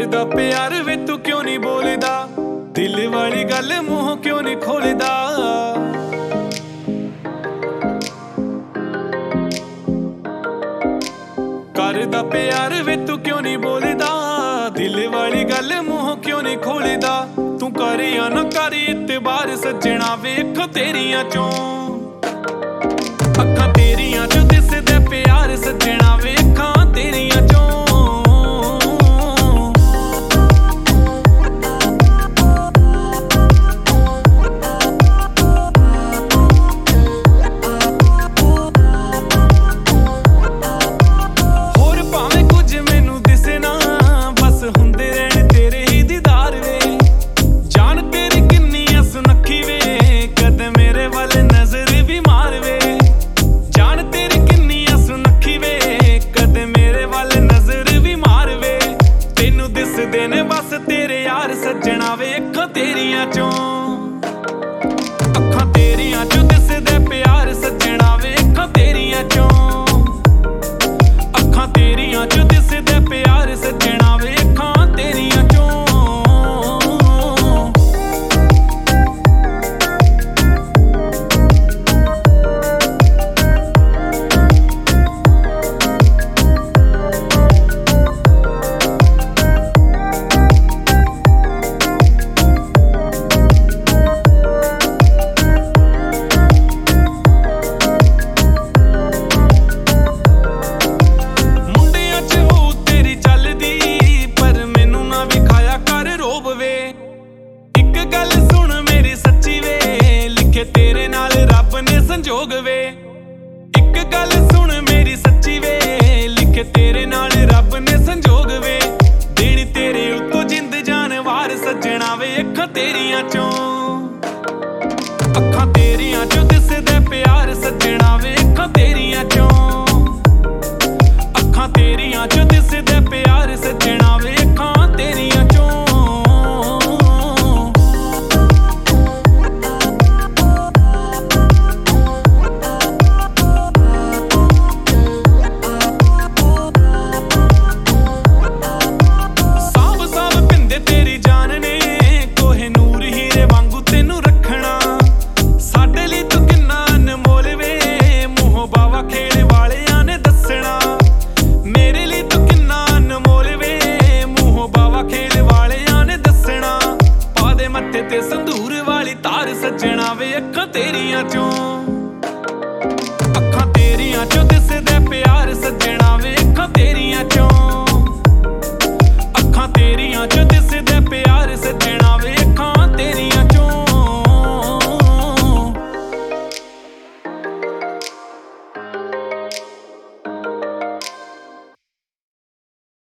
करदा प्यार वे तू क्यों नहीं बोलदा, दिल वाली गल मूंह क्यों नहीं खोलदा। करदा प्यार वे तू क्यों नहीं बोलदा, दिल वाली गल मूंह क्यों नहीं खोलदा। तू करी या ना करी इतबार सज्जणा वेख तेरियां चों, अखां तेरियां चों दिसदा प्यार सज्जणा वेखां तेरियां चों। बस तेरे यार सज्जणा वेख तेरियां चों, अखां तेरियां चों दिसदा प्यार सज्जणा वेख तेरियां चों, अखां तेरियां चों दिसदा प्यार सज्जणा वेखां तेरियां चों। तेरे नाल रब ने संजोग वे, एक गल सुन मेरी सच्ची वे, लिखे तेरे नाल रब ने संजोग वे। देनी तेरे उत्तों जिंद जान वार सज्जणा वे अखां तेरियां चों, अखां तेरियां चों दिसदा प्यार सज्जणा वे अखां तेरियां चों, अखां तेरियां चों दिसदा प्यार सज्जणा वे अखां तेरियां चों। ते संदूर वाली तार सज्जणा वे अखां तेरियां चों, अखां तेरियां चों दिसदा प्यार सज्जणा वे अखां तेरियां चों।